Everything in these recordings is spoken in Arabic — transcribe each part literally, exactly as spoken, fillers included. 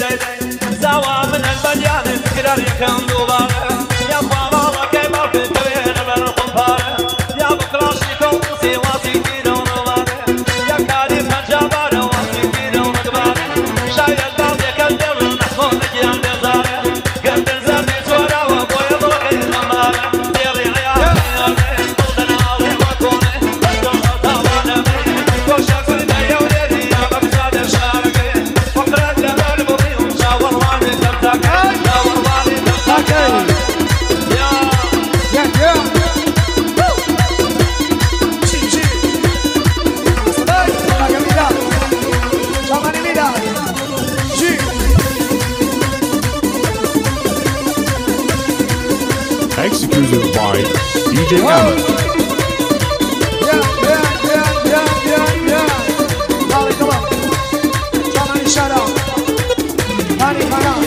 Executed by D J Ahmed. Yeah, yeah, yeah, yeah, yeah, yeah. Molly, come on. Somebody shout out. Honey, come on.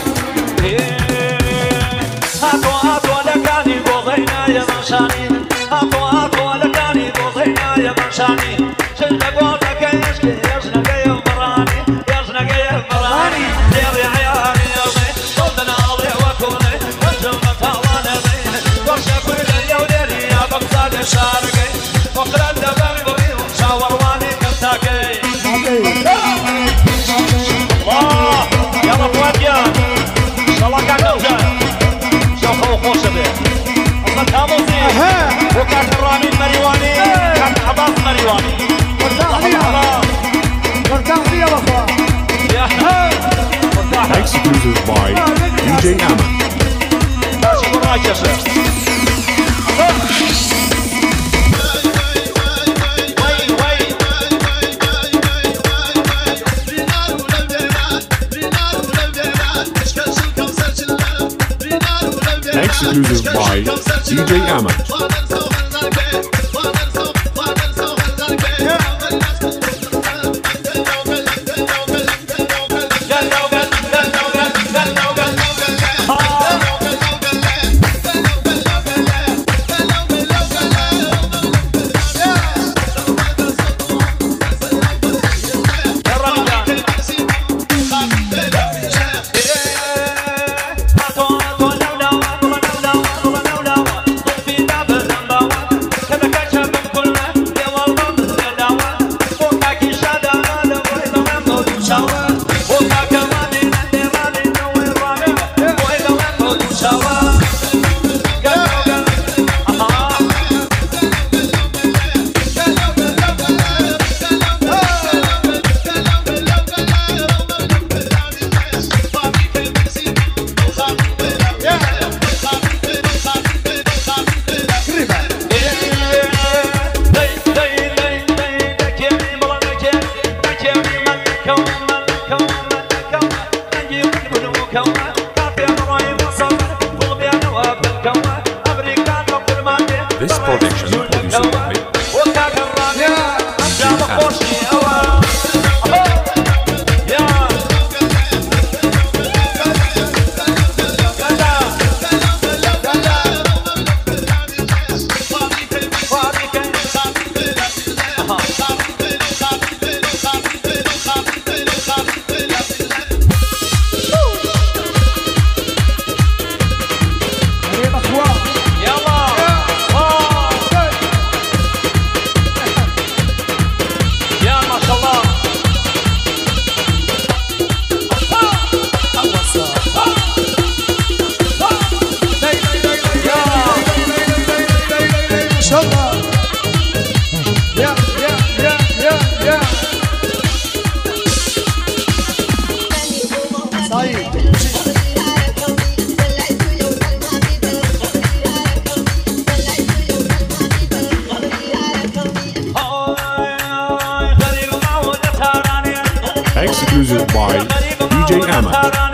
هاتوا هاتوا لكاني بوضينا يا منشاني هاتوا هاتوا لكاني بوضينا يا منشاني شلنا قوتك يشكي يجنق يا مراني يجنق يا مراني ديري عيالي يا زين صدنا اضيع وكوني والجمة وانا زين ورشة كل يوليلي يا بغداد الشارقي وقرا الدبر بريم شاور واني كنتاكي الله يا رب وديان ان شاء الله كان نوجه خوش به اصلا تاموزي وكان الرامي المريواني كان حباس مريواني مرتاح فيها مرتاح فيها بابا Exclusive by D J Ahmed. ماشي بالرايك يا شيخ Exclusive by D J Ahmed. This production produced by D J Ahmed. Exclusive by D J Ahmed.